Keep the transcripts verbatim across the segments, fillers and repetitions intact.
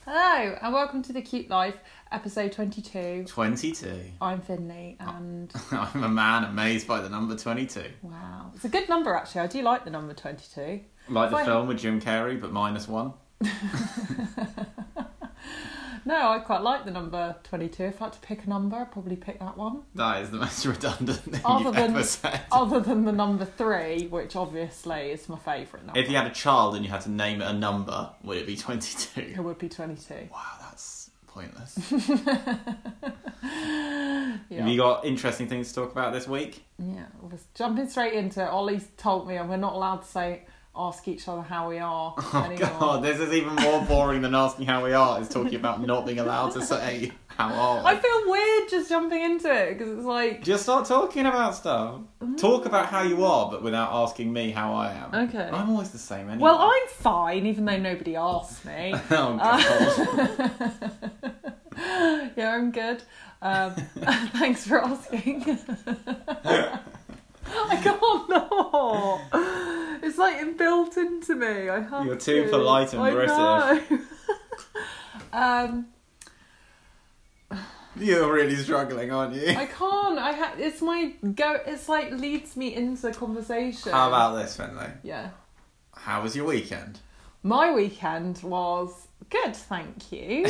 Hello, and welcome to The Cute Life, episode twenty-two. twenty-two. I'm Finley, and... I'm a man amazed by the number twenty-two. Wow. It's a good number, actually. I do like the number twenty-two. Like If the I- film with Jim Carrey, but minus one. No, I quite like the number twenty-two. If I had to pick a number, I'd probably pick that one. That is the most redundant thing Other you've than- ever said. Other than the number three, which obviously is my favourite number. If you had a child and you had to name it a number, would it be twenty-two? It would be twenty-two. Wow, that's pointless. Yeah. Have you got interesting things to talk about this week? Yeah, we're jumping straight into it. Ollie's told me, and we're not allowed to say, ask each other how we are Oh anymore. god, this is even more boring than asking how we are. Is talking about not being allowed to say how are we. I feel weird just jumping into it, because it's like... Just start talking about stuff. Talk about how you are, but without asking me how I am. Okay. I'm always the same anyway. Well, I'm fine, even though nobody asked me. Oh god. Uh, yeah, I'm good. Um, thanks for asking. I can't not. It's like inbuilt into me. I have You're too to. polite and I British. know. um, You're really struggling, aren't you? I can't. I ha- It's my go. It's like leads me into conversation. How about this, Finley? Yeah. How was your weekend? My weekend was good, thank you.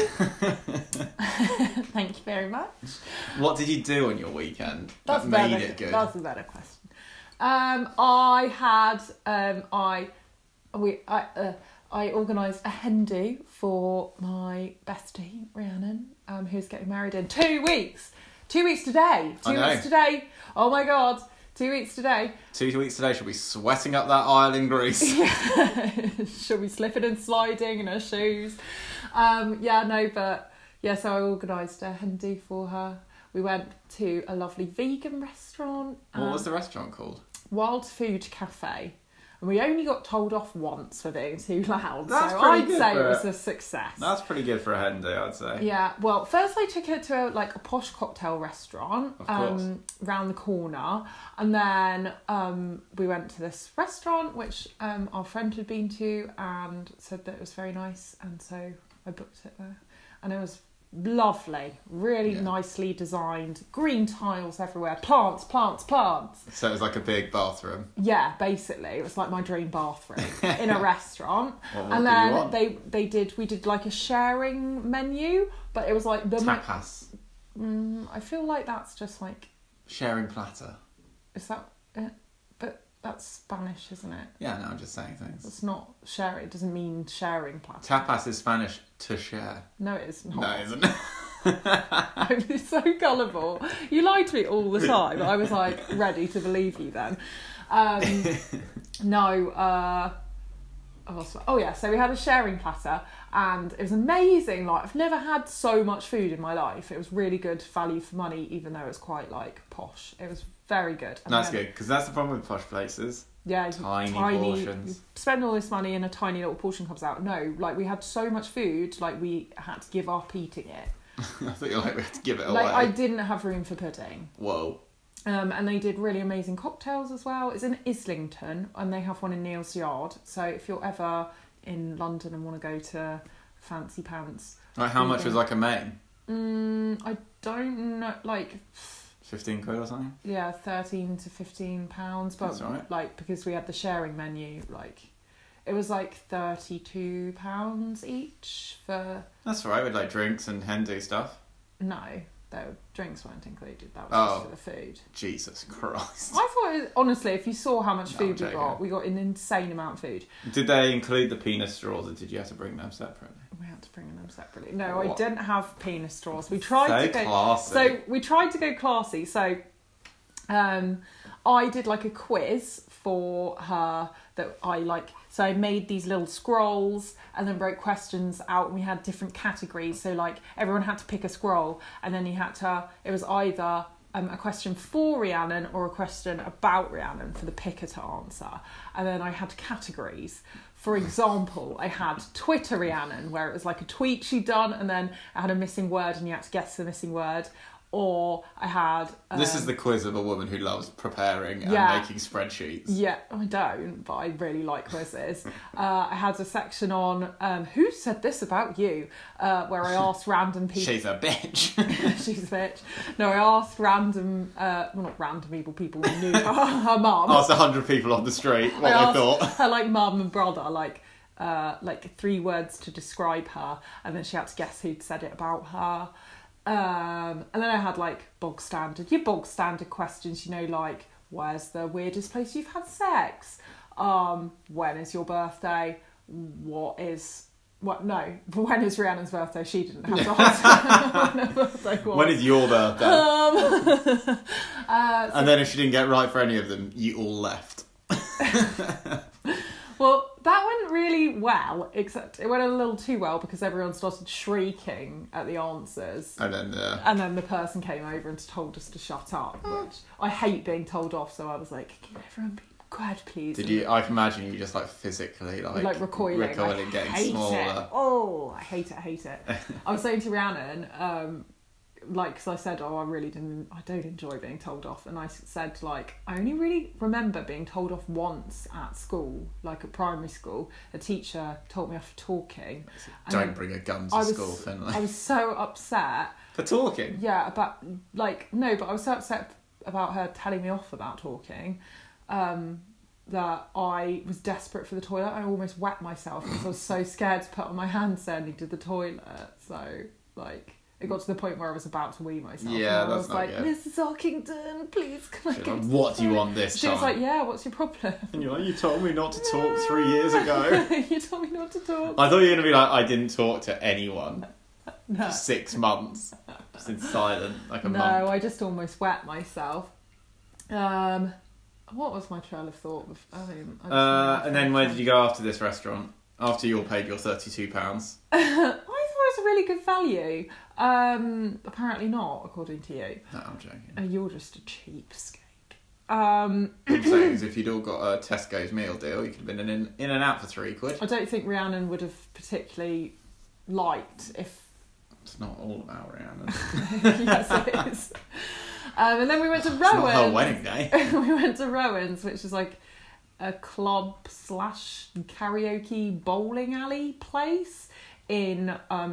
Thank you very much. What did you do on your weekend That's that a made better, it good? That's a better question. Um, I had um, I we I uh, I organised a hen do for my bestie Rhiannon, um, who's getting married in two weeks. Two weeks today. Two I know. weeks today. Oh my god. Two weeks today. Two weeks today, she'll be sweating up that aisle in Greece. She'll be slipping and sliding in her shoes. Um, yeah, no, but yeah, so I organised a hen do for her. We went to a lovely vegan restaurant. What um, was the restaurant called? Wild Food Cafe. And we only got told off once for being too loud. That's so pretty I'd good say for it was it. a success. That's pretty good for a hen do, I'd say. Yeah, well, first I took her to a, like a posh cocktail restaurant Of course. um, round the corner, and then um, we went to this restaurant which um, our friend had been to and said that it was very nice, and so I booked it there, and it was lovely, really Yeah. nicely designed, green tiles everywhere, plants, plants, plants. So it was like a big bathroom. Yeah, basically, it was like my dream bathroom in a restaurant. What more And could you then want? they they did we did like a sharing menu, but it was like the mo- Tapas. mm, I feel like that's just like Sharing platter. is that it? But that's Spanish, isn't it? Yeah, no, I'm just saying things. It's not sharing. It doesn't mean sharing platter. Tapas is Spanish to share. No, it is not. No, it isn't. I'm so gullible. You lie to me all the time. I was like ready to believe you then. Um, no, uh, oh, so- oh yeah, so we had a sharing platter and it was amazing. Like, I've never had so much food in my life. It was really good value for money, even though it was quite like posh. It was very good. And That's then- good, because that's the problem with posh places. Yeah, you- Tiny you portions. spend all this money and a tiny little portion comes out. No, like we had so much food, like we had to give up eating it. I thought you were like, we had to give it away. Like I didn't have room for pudding. Whoa. Um, and they did really amazing cocktails as well. It's in Islington, and they have one in Neal's Yard. So if you're ever in London and want to go to Fancy Pants, Like, how much was like a main? mm, I don't know, like fifteen quid or something? yeah, thirteen to fifteen pounds. But That's all right. like because we had the sharing menu, like it was like thirty-two pounds each for That's all right, with like drinks and hen do stuff. no. Though drinks weren't included. That was Oh. just for the food. Jesus Christ. I thought, it was, honestly, if you saw how much No, food I'm we joking. got, we got an insane amount of food. Did they include the penis straws, or did you have to bring them separately? We had to bring them separately. No, I What? didn't have penis straws. We tried So to go. classy. So we tried to go classy. So, um, I did like a quiz for her that I like. So I made these little scrolls and then wrote questions out, and we had different categories. So like everyone had to pick a scroll, and then you had to. It was either um, a question for Rhiannon or a question about Rhiannon for the picker to answer. And then I had categories. For example, I had Twitter Rhiannon, where it was like a tweet she'd done, and then I had a missing word, and you had to guess the missing word. or I had... Um, this is the quiz of a woman who loves preparing and Yeah. making spreadsheets. Yeah, I don't, but I really like quizzes. uh, I had a section on um, who said this about you, uh, where I asked random people. She's a bitch. She's a bitch. No, I asked random, uh, well, not random people, people who knew her, her mum. Asked a hundred people on the street what I they thought. asked her like mum and brother, like uh, like three words to describe her, and then she had to guess who'd said it about her. Um, and then I had like bog standard, your bog standard questions, you know, like where's the weirdest place you've had sex? Um, when is your birthday? What is what? No, when is Rihanna's birthday? She didn't have to answer when her birthday was. When is your birthday? Um, uh, so, And then if she didn't get right for any of them, you all left. well, that went really well, except it went a little too well because everyone started shrieking at the answers. And then, uh, And then the person came over and told us to shut up, which I hate being told off, so I was like, can everyone be quiet, please? did And you? I can imagine you just like physically like, like recoiling, recoiling, I getting hate smaller. it. Oh, I hate it, I hate it. I was saying to Rhiannon, um, like, because I said, oh, I really didn't, I don't enjoy being told off, and I said, like, I only really remember being told off once at school, like at primary school. A teacher told me off for talking. Don't bring a gun to I was, school, Finlay. I was so upset. For talking? Yeah, about, like, no, but I was so upset about her telling me off about talking, um, that I was desperate for the toilet. I almost wet myself because I was so scared to put on my hands standing to the toilet. So, like, it got to the point where I was about to wee myself. Yeah, and I that's was not like, good. Missus Orkington, please, can I She's go like, to what the do you toilet?" want this She time? was like, yeah, what's your problem? And you're like, you told me not to talk three years ago. You told me not to talk. I thought you were going to be like, I didn't talk to anyone No, for six months. Just in silent, like a no, month. I just almost wet myself. Um, what was my trail of thought? With, I mean, I just Uh, and then where did you go after this restaurant? After you all paid your thirty-two pounds? I thought it was a really good value. Um, apparently not, according to you. No, I'm joking. Uh, you're just a cheapskate. Um, I'm saying is if you'd all got a Tesco's meal deal, you could have been in, in and out for three quid. I don't think Rhiannon would have particularly liked if... It's not all about Rihanna. Yes, it is. Um, and then we went to It's not her Rowan's. wedding day. We went to Rowan's, which is like a club slash karaoke bowling alley place in um,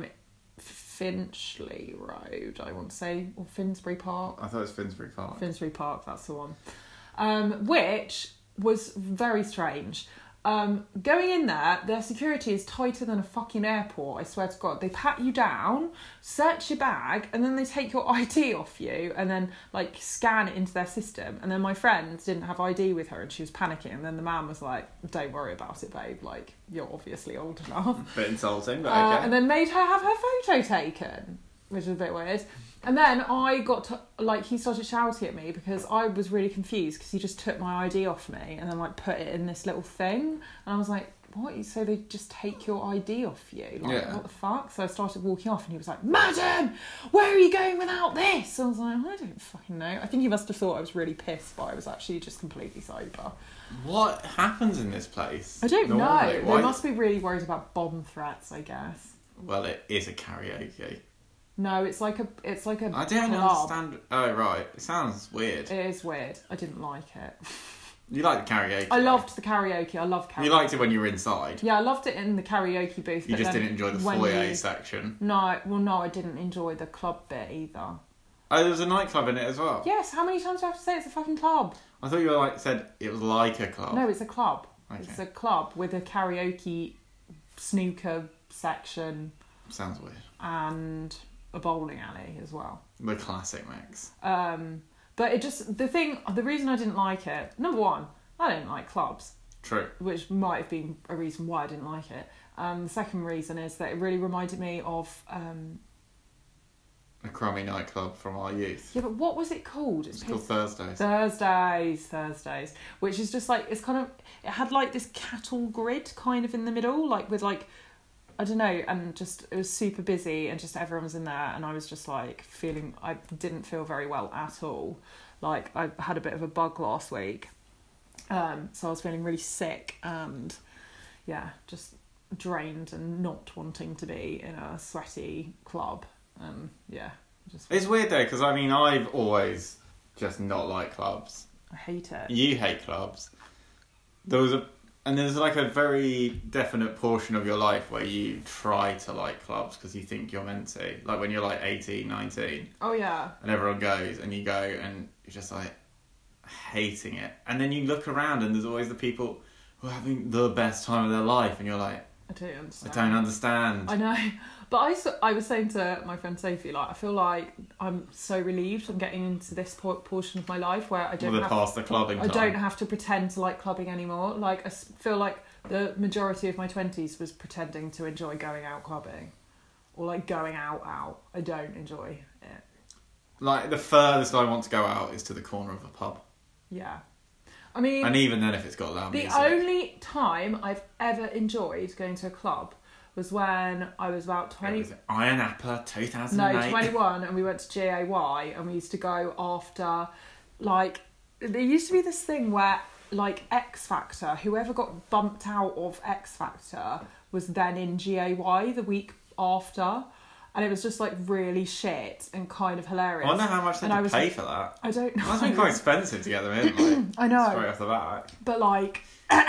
Finchley Road, I want to say, or Finsbury Park. I thought it was Finsbury Park. Finsbury Park, that's the one. Um, which was very strange. Um, going in there, their security is tighter than a fucking airport, I swear to God. They pat you down, search your bag, and then they take your I D off you and then, like, scan it into their system. And then my friend didn't have I D with her and she was panicking. And then the man was like, don't worry about it, babe. Like, you're obviously old enough. Bit insulting, but Uh, okay. and then made her have her photo taken, which was a bit weird. And then I got to, like, he started shouting at me because I was really confused because he just took my I D off me and then, like, put it in this little thing. And I was like, what? So they just take your I D off you? Like, Yeah. what the fuck? So I started walking off and he was like, Madam, where are you going without this? I was like, I don't fucking know. I think he must have thought I was really pissed, but I was actually just completely sober. What happens in this place? I don't normally? know. Why- They must be really worried about bomb threats, I guess. Well, it is a karaoke. No, it's like a, it's like a I don't club. understand. Oh, right. It sounds weird. It is weird. I didn't like it. You like the karaoke? I loved the karaoke. I love karaoke. You liked it when you were inside. Yeah, I loved it in the karaoke booth. You but just then didn't enjoy the when foyer you- section. No, well, no, I didn't enjoy the club bit either. Oh, there was a nightclub in it as well. Yes, how many times do I have to say it's a fucking club? I thought you were like said it was like a club. No, it's a club. Okay. It's a club with a karaoke snooker section Sounds weird. and a bowling alley as well. The classic mix. Um, but it just, the thing, the reason I didn't like it, number one, I don't like clubs, True. which might have been a reason why I didn't like it. Um, the second reason is that it really reminded me of, um, A crummy nightclub from our youth. yeah, but what was it called? It's called Thursdays. Thursdays, Thursdays, which is just like, it's kind of, it had like this cattle grid kind of in the middle, like with like, I don't know, and just, it was super busy and just everyone was in there and I was just like feeling, I didn't feel very well at all. Like I had a bit of a bug last week. Um, so I was feeling really sick and yeah, just drained and not wanting to be in a sweaty club. Um, yeah, Just, It's weird though, because I mean, I've always just not liked clubs. I hate it. You hate clubs. There was a, and there's like a very definite portion of your life where you try to like clubs because you think you're meant to. Like when you're like eighteen, nineteen. Oh yeah. And everyone goes, and you go, and you're just like hating it. And then you look around, and there's always the people who are having the best time of their life, and you're like, I don't understand. I don't understand. I know. But I, s- I was saying to my friend Sophie, like, I feel like I'm so relieved I'm getting into this por- portion of my life where I don't Well, have past the clubbing I time. don't have to pretend to like clubbing anymore. Like, I s- feel like the majority of my twenties was pretending to enjoy going out clubbing. Or, like, going out, out. I don't enjoy it. Like, the furthest I want to go out is to the corner of a pub. Yeah. I mean... And even then, if it's got loud the music. only time I've ever enjoyed going to a club was when I was about twenty... Was it Iron Apple two thousand eight? No, twenty-one, and we went to G A Y, and we used to go after, like, there used to be this thing where, like, X Factor, whoever got bumped out of X Factor was then in G A Y the week after, and it was just, like, really shit and kind of hilarious. I wonder how much they And I had to was pay like- for that. I don't know. It must have been quite expensive to get them in, like, I know. straight off the bat. But, like...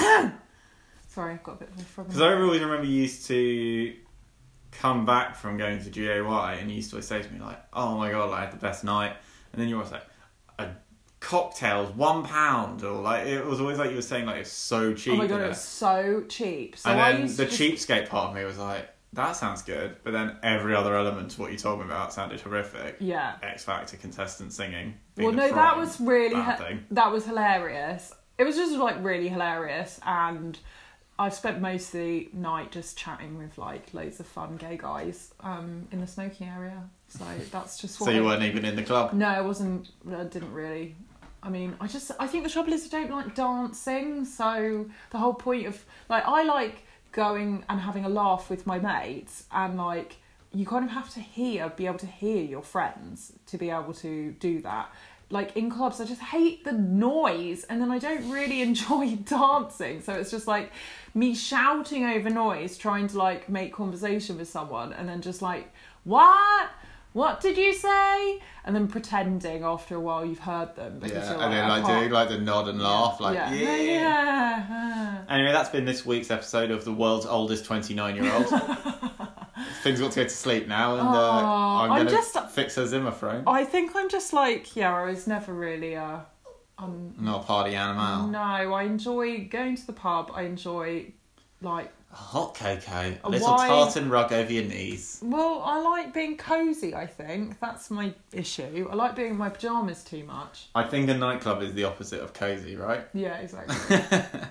Sorry, I've got a bit of a frog. Because I always remember you used to come back from going to G A Y, and you used to always say to me, like, oh my god, I had the best night. And then you were always like, a cocktails, one pound. Or, like, it was always like you were saying, like, it's so cheap. Oh my god, and it was so cheap. So and I then used the to just... cheapskate part of me was like, that sounds good. But then every other element of what you told me about sounded horrific. Yeah. X Factor contestant singing. Well, being no, a that fraud, was really bad hi- thing. that was hilarious. It was just like really hilarious, and I've spent most of the night just chatting with like loads of fun gay guys um, in the smoking area. So that's just what. So you I- weren't even in the club? No, I wasn't. I didn't really. I mean, I just I think the trouble is I don't like dancing. So the whole point of like I like going and having a laugh with my mates, and like you kind of have to hear, be able to hear your friends to be able to do that. Like in clubs, I just hate the noise, and then I don't really enjoy dancing. So it's just like me shouting over noise, trying to like make conversation with someone, and then just like, what? What did you say? And then pretending after a while you've heard them. Because Yeah, you're and then I like can't- doing like the nod and laugh, like yeah. yeah. yeah. Anyway, that's been this week's episode of the world's oldest twenty-nine-year-old. Things got to go to sleep now, and uh, Aw, I'm I'm going to just- fix her Zimmer frame. I think I'm just like, yeah, I was never really a... Um, Not a party animal. no, I enjoy going to the pub. I enjoy, like... A hot cocoa, a A little wine- tartan rug over your knees. Well, I like being cosy, I think. That's my issue. I like being in my pyjamas too much. I think a nightclub is the opposite of cosy, right? Yeah, exactly.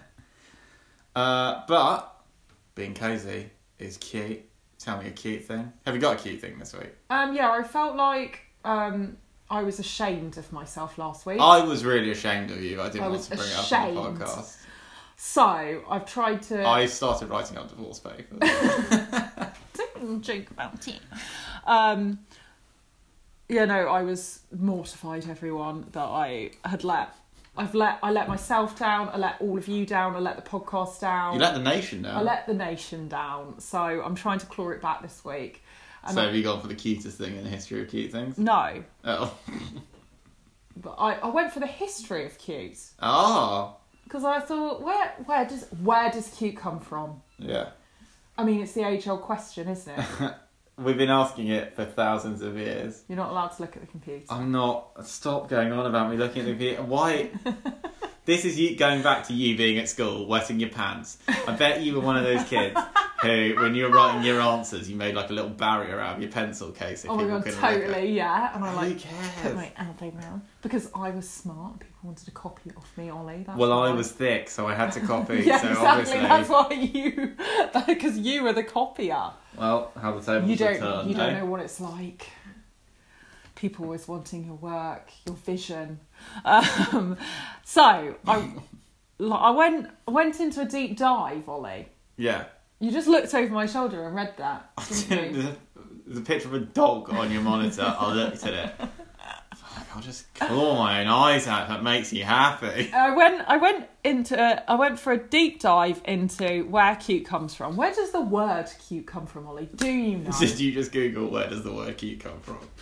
uh, but being cosy is cute. Tell me a cute thing. Have you got a cute thing this week? um, yeah, I felt like um, I was ashamed of myself last week. I was really ashamed of you. I didn't I want was to bring it up on the ashamed. podcast. So, I've tried to... I started writing up divorce papers. Don't joke about it. Um, yeah, no, I was mortified, everyone, that I had let... I've let I let myself down, I let all of you down, I let the podcast down. You let the nation down. I let the nation down. So I'm trying to claw it back this week. And So I- have you gone for the cutest thing in the history of cute things? No. Oh. But I, I went for the history of cute. Oh. Because I thought, where where does where does cute come from? Yeah. I mean, it's the age-old question, isn't it? We've been asking it for thousands of years. You're not allowed to look at the computer. I'm not. Stop going on about me looking at the computer. Why? This is you going back to you being at school, wetting your pants. I bet you were one of those kids who, when you were writing your answers, you made like a little barrier out of your pencil case. If Oh my people god, couldn't look at it. totally, yeah. And I Who like cares? put my elbow round because I was smart. People wanted to copy off me, Ollie. That's Well, why. I was thick, so I had to copy. yeah, so exactly. obviously, That's why you, because you were the copier. well, how the tables You don't, are turned. you don't eh? know what it's like. People always wanting your work, your vision. Um, so I, I went, went into a deep dive, Ollie. Yeah. You just looked over my shoulder and read that. didn't you? there's, a, there's a picture of a dog on your monitor. I looked at it. Fuck, I'll just claw my own eyes out if that makes you happy. I went. I went into. I went for a deep dive into where cute comes from. Where does the word cute come from, Ollie? Do you know? Did you just Google where does the word cute come from?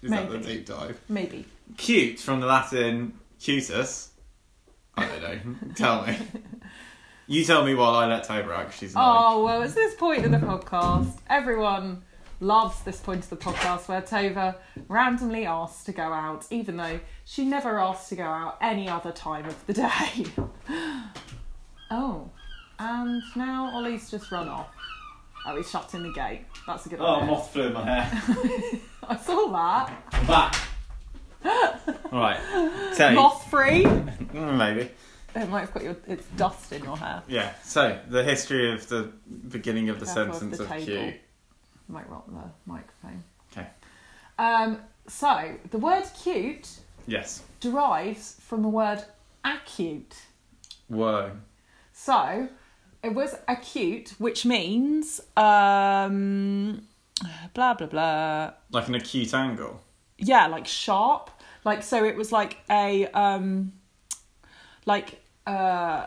Is Maybe. that the deep dive? Maybe. Cute from the Latin cutus. I don't know. Tell me. You tell me while I let Toba out because she's annoying. Oh, well, it's this point in the podcast. Everyone loves this point of the podcast where Tova randomly asks to go out, even though she never asks to go out any other time of the day. Oh, and now Ollie's just run off. Oh, he's shutting the gate. That's a good Oh, idea. moth flew in my hair. I saw that. I'm back. Right. So, Moth free. mm, maybe. It might have got your. It's dust in your hair. Yeah. So the history of the beginning of the Careful sentence of of, the table. cute. Might rock the microphone. Okay. Um. So the word cute Yes. derives from the word acute. Whoa. So it was acute, which means um, blah blah blah. Like an acute angle. Yeah, like sharp. Like so, it was like a um, like uh,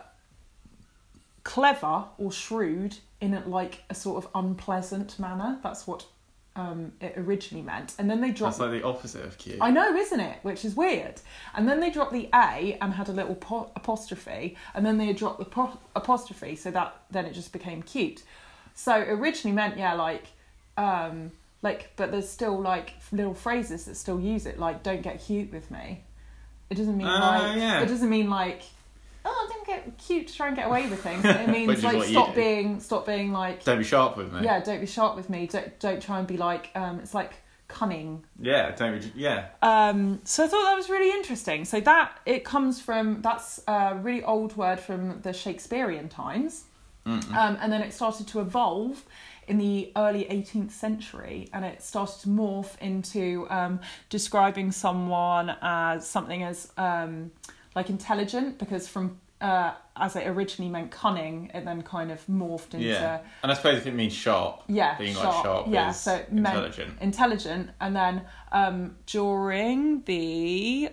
clever or shrewd in a, like a sort of unpleasant manner. That's what um, it originally meant. And then they dropped. That's like the opposite of cute. I know, isn't it? Which is weird. And then they dropped the A and had a little po- apostrophe, and then they dropped the po- apostrophe, so that then it just became cute. So it originally meant, yeah, like, um, like, but there's still like little phrases that still use it, like, don't get cute with me. It doesn't mean Uh, like, yeah. it doesn't mean like, oh, don't get cute to try and get away with things. It Which means is like what you stop do. being, stop being like, Don't be sharp with me. yeah, don't be sharp with me. Don't don't try and be like, um, it's like cunning. Yeah. Don't be. Yeah. Um, so I thought that was really interesting. So that it comes from that's a really old word from the Shakespearean times, Mm-mm. um, and then it started to evolve in the early eighteenth century, and it started to morph into um, describing someone as something as um, like intelligent, because from uh, as it originally meant cunning, it then kind of morphed into Yeah. And I suppose if it means sharp. yeah, Being sharp. like sharp yeah, is so it meant intelligent. intelligent, and then um, during the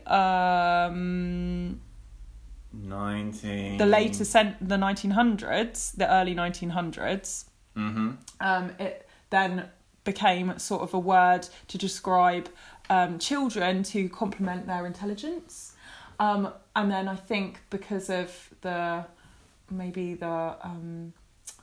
um, Nineteen. the later cent- the nineteen hundreds, the early nineteen hundreds, Mm-hmm. um, it then became sort of a word to describe um, children to complement their intelligence, um, and then I think because of the maybe the um,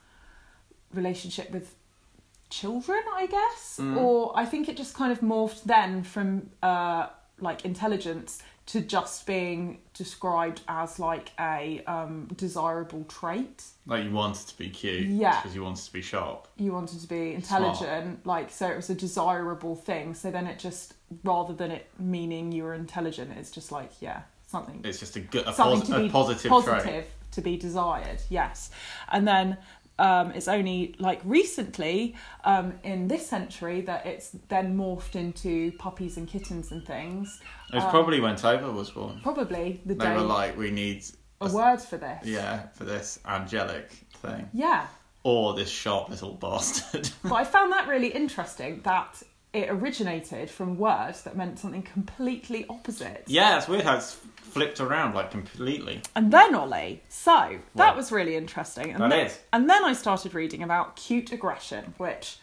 relationship with children, I guess, Mm. or I think it just kind of morphed then from uh, like intelligence to just being described as like a um, desirable trait. Like you wanted to be cute. Yeah. Because you wanted to be sharp. You wanted to be intelligent, like, so it was a desirable thing. So then it just, rather than it meaning you were intelligent, it's just like, yeah, something It's just a good, a, something pos- to a be positive, positive trait. to be desired, yes. And then um, it's only like recently um, in this century that it's then morphed into puppies and kittens and things. It was Um, probably when Toba was born. Probably the They day were like, we need a word for this. yeah for this angelic thing, Yeah. or this sharp little bastard. But I found that really interesting that it originated from words that meant something completely opposite. Yeah, it's weird how it's flipped around like completely. And then Ollie, so that Well, was really interesting. And that then, is. And then I started reading about cute aggression, which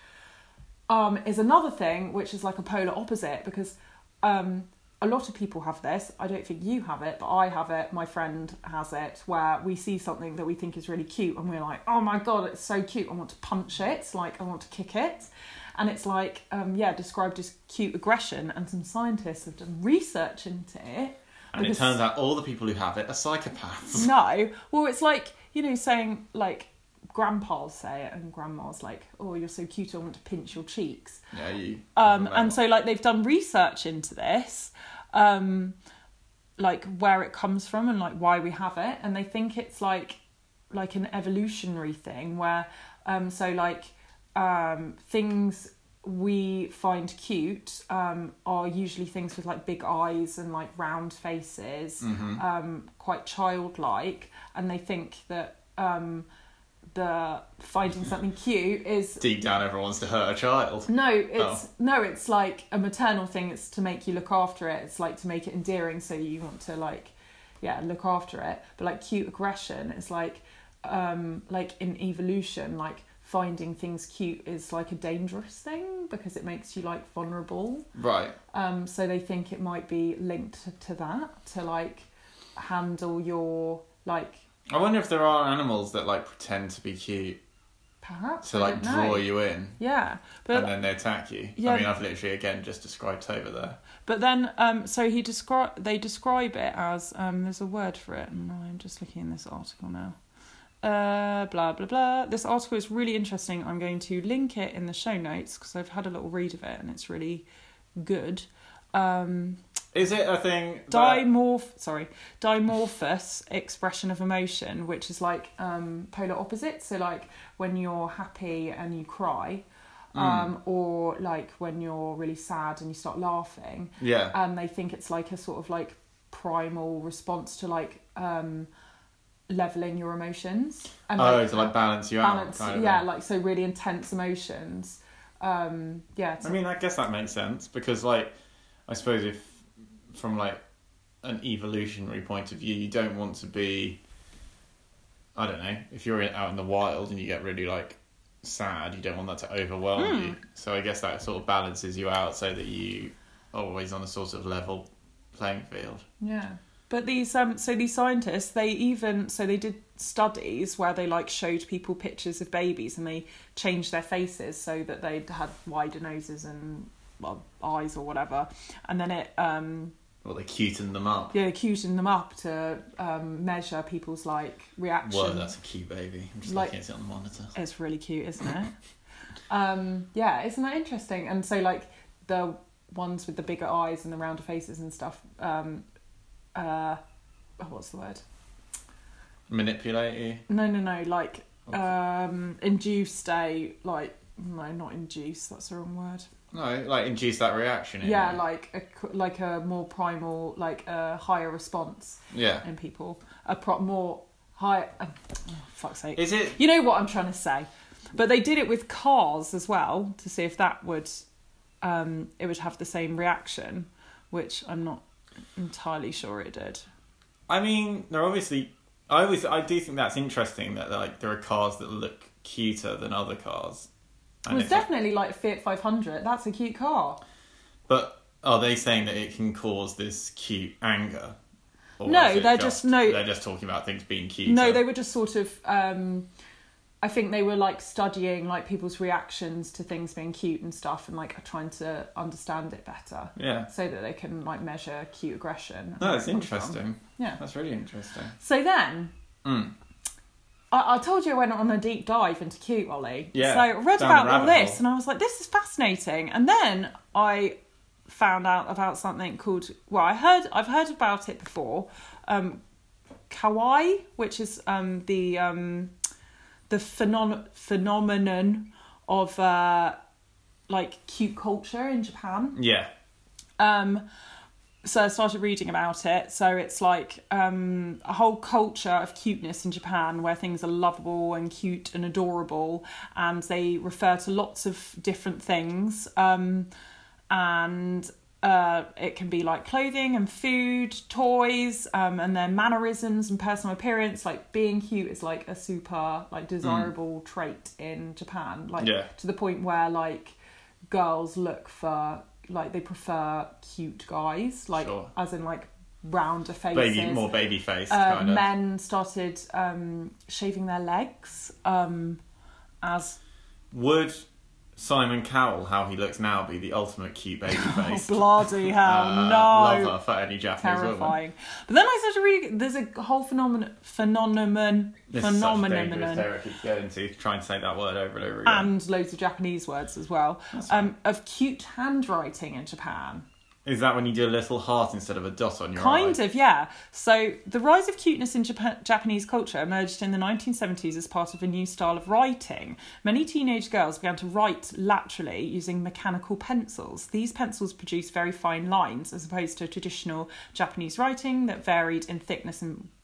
um, is another thing which is like a polar opposite, because um, a lot of people have this. I don't think you have it, but I have it. My friend has it, where we see something that we think is really cute and we're like, oh my God, it's so cute. I want to punch it. Like, I want to kick it. And it's like, um, yeah, described as cute aggression. And some scientists have done research into it. And because- it turns out all the people who have it are psychopaths. No. Well, it's like, you know, saying, like, grandpas say it and grandmas like, oh, you're so cute, I want to pinch your cheeks. Yeah, you. Um, and so, like, they've done research into this, um, like, where it comes from and, like, why we have it. And they think it's, like, like an evolutionary thing where, um, so, like, um, things we find cute um, are usually things with like big eyes and like round faces, Mhm. um, quite childlike, and they think that um, the finding something cute is Deep down, everyone wants to hurt a child. no, it's Oh. no, it's like a maternal thing. It's to make you look after it. It's like to make it endearing, so you want to like, yeah, look after it. But like cute aggression is like, um, like in evolution, like finding things cute is like a dangerous thing because it makes you like vulnerable. Right. Um, so they think it might be linked to, to that, to like handle your like. I wonder if there are animals that like pretend to be cute Perhaps to I like don't draw know. you in. Yeah, but And then they attack you. Yeah. I mean, I've literally again just described Tova there. but then um, so he describe they describe it as um, there's a word for it, and I'm just looking in this article now. Uh, blah blah blah. This article is really interesting. I'm going to link it in the show notes because I've had a little read of it and it's really good. Um, Is it a thing? That... dimorph sorry dimorphous expression of emotion, which is like um, polar opposites. So like when you're happy and you cry, um, mm. or like when you're really sad and you start laughing. Yeah. And they think it's like a sort of like primal response to like um, leveling your emotions. And oh, like, to like balance you balance, out. Kind of yeah, thing. like so really intense emotions. Um, yeah. I mean, I guess that makes sense because, like, I suppose if from like an evolutionary point of view, you don't want to be. I don't know. If you're out in the wild and you get really like sad, you don't want that to overwhelm Mm. you. So I guess that sort of balances you out so that you are always on a sort of level playing field. Yeah. But these um so these scientists, they even so they did studies where they like showed people pictures of babies and they changed their faces so that they'd had wider noses and well, eyes or whatever, and then it um Well, they cutened them up. yeah cutened them up to um measure people's like reaction. Whoa, that's a cute baby. I'm just Like- looking at it on the monitor. It's really cute, isn't it? um yeah, isn't that interesting? And so like the ones with the bigger eyes and the rounder faces and stuff, um uh oh, what's the word? Manipulate you. No, no, no. Like, um, induced a like. No, not induce. That's the wrong word. No, like induce that reaction. In Yeah, you. like a like a more primal, like a higher response Yeah. in people. A pro- more high. Uh, oh, fuck's sake. Is it? You know what I'm trying to say. But they did it with cars as well to see if that would, um, it would have the same reaction, which I'm not entirely sure it did. I mean, they're obviously. I always, I do think that's interesting that like there are cars that look cuter than other cars. It was definitely like Fiat five hundred. That's a cute car. But are they saying that it can cause this cute anger? Or No, is it they're just- no- They're just talking about things being cute. No, they were just sort of. Um, I think they were like studying like people's reactions to things being cute and stuff, and like trying to understand it better. Yeah. So that they can like measure cute aggression. No, it's where it comes from. interesting. Yeah. That's really interesting. So then, Mm. I, I told you I went on a deep dive into cute, Ollie. Yeah, So I read down the about all rabbit this, hole. and I was like, this is fascinating. And then I found out about something called. Well, I heard I've heard about it before. Um, kawaii, which is um, the um, the phenom- phenomenon of uh, like cute culture in Japan. Yeah. Um, so I started reading about it. So it's like um, a whole culture of cuteness in Japan where things are lovable and cute and adorable, and they refer to lots of different things. Um, and uh, it can be like clothing and food, toys, um, and their mannerisms and personal appearance. Like being cute is like a super like desirable mm. trait in Japan. Like Yeah. to the point where like girls look for like they prefer cute guys, like Sure. as in like rounder faces. Baby, more baby faced uh, kind of. Men started um, shaving their legs um, as Would Simon Cowell, how he looks now, be the ultimate cute baby face? oh, bloody hell, uh, no. Lover for any Japanese Terrifying. woman. But then I started reading. There's a whole phenomenon, phenomenon, This is such a dangerous phenomenon, territory to get into, trying to say that word over and over again. and loads of Japanese words as well. Um, of cute handwriting in Japan. Is that when you do a little heart instead of a dot on your Kind eye? of, yeah. So the rise of cuteness in Japan- Japanese culture emerged in the nineteen seventies as part of a new style of writing. Many teenage girls began to write laterally using mechanical pencils. These pencils produced very fine lines as opposed to traditional Japanese writing that varied in thickness and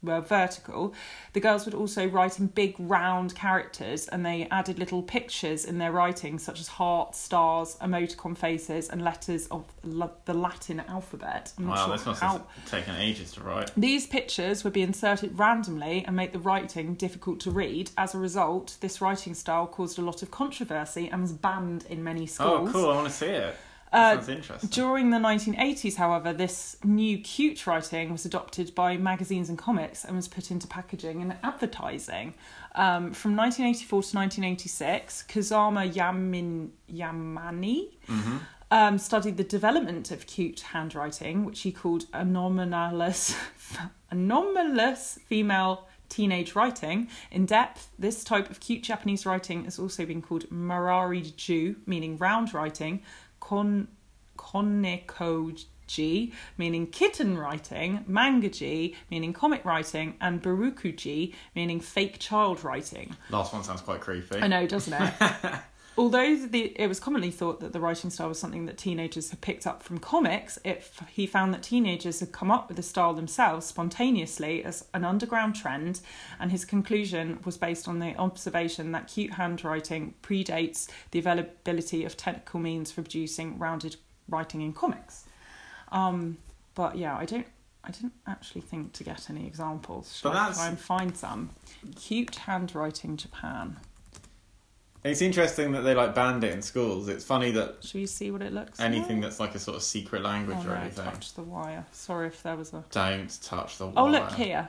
were vertical, the girls would also write in big round characters, and they added little pictures in their writing such as hearts, stars, emoticon faces and letters of la- the Latin alphabet. I'm not Wow, sure this must how... have taken ages to write. These pictures would be inserted randomly and make the writing difficult to read. As a result, this writing style caused a lot of controversy and was banned in many schools. Oh, cool, I want to see it. Uh, Sounds interesting. During the nineteen eighties, however, this new cute writing was adopted by magazines and comics and was put into packaging and advertising. Um, from nineteen eighty-four to nineteen eighty-six, Kazama Yamin, Yamani Mm-hmm. um, studied the development of cute handwriting, which he called anomalous, anomalous female teenage writing. In depth, this type of cute Japanese writing has also been called Marari-ju, meaning round writing, Kon Konekoji, meaning kitten writing, Mangaji, meaning comic writing, and Barukuji, meaning fake child writing. Last one sounds quite creepy. I know, doesn't it? Although the, it was commonly thought that the writing style was something that teenagers had picked up from comics, it, he found that teenagers had come up with the style themselves spontaneously as an underground trend, and his conclusion was based on the observation that cute handwriting predates the availability of technical means for producing rounded writing in comics. Um, but yeah, I don't. I didn't actually think to get any examples. Shall But I that's- try and find some? Cute handwriting Japan. It's interesting that they like banned it in schools. It's funny that Shall you see what it looks anything like? that's like a sort of secret language Oh, or no, anything. touch the wire. Sorry if there was a... Don't touch the wire. Oh, look here.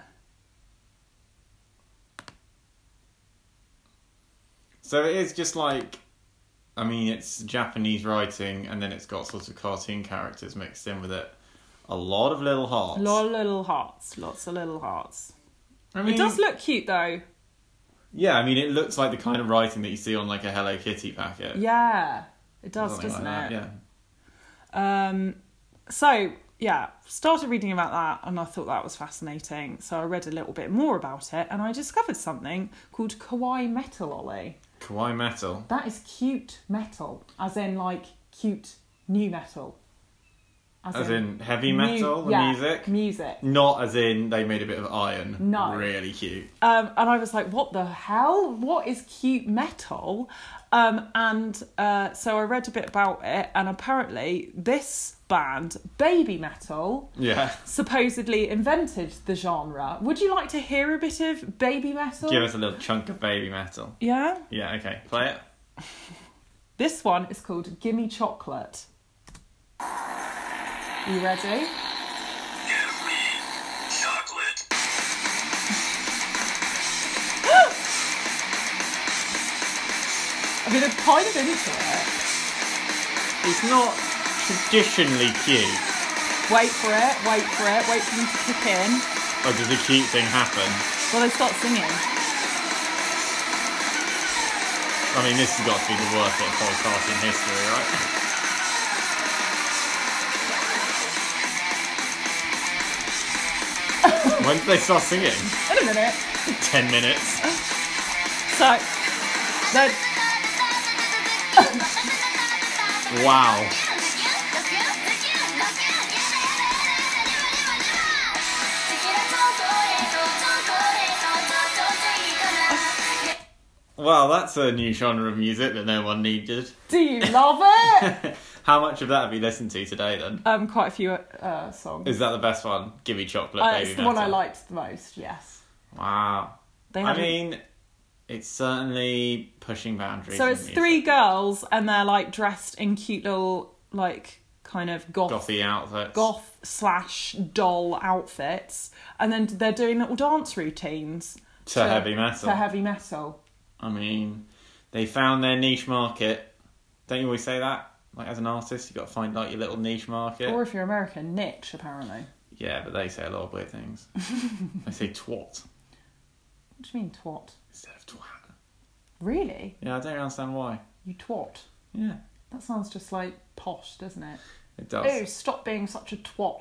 So it is just like, I mean, it's Japanese writing and then it's got sorts of cartoon characters mixed in with it. A lot of little hearts. A lot of little hearts. Lots of little hearts. I mean, It does look cute, though. Yeah, I mean, it looks like the kind of writing that you see on like a Hello Kitty packet. Yeah, it does, Something doesn't like it? that, yeah. Um, so, yeah, started reading about that and I thought that was fascinating. So I read a little bit more about it and I discovered something called kawaii metal, Ollie. Kawaii metal. That is cute metal, as in like cute new metal. As in heavy metal, mu- the yeah, music? music. Not as in they made a bit of iron. No. Really cute. Um, and I was like, what the hell? What is cute metal? Um, and uh, so I read a bit about it, and apparently this band, Baby Metal, Yeah. supposedly invented the genre. Would you like to hear a bit of Baby Metal? Give us a little chunk of baby metal. Yeah? Yeah, okay. Play it. This one is called Gimme Chocolate. You ready? Give me chocolate. I mean, I'm kind of into it. It's not traditionally cute. Wait for it, wait for it, wait for them to kick in. Or does a cute thing happen? Well, they start singing. I mean, this has got to be the worst little podcast in history, right? When did they start singing? In a minute. Ten minutes. So, then, Wow. Well, that's a new genre of music that no one needed. do you love it? How much of that have you listened to today, then? um, quite a few uh, songs. Is that the best one? Give Me Chocolate, Uh, Baby it's the Metal. one I liked the most, yes. Wow. They I had a- mean, it's certainly pushing boundaries. So in it's music. three girls and they're like dressed in cute little, like, kind of goth, Gothy outfits. goth slash doll outfits. And then they're doing little dance routines. To heavy metal. To heavy metal. I mean, they found their niche market. Don't you always say that? Like, as an artist, you've got to find, like, your little niche market. Or if you're American, niche, apparently. Yeah, but they say a lot of weird things. They say twat What do you mean, twat? instead of twat. Really? Yeah, I don't understand why. You twat? Yeah, That sounds just like posh, doesn't it? it does. Oh, stop being such a twat.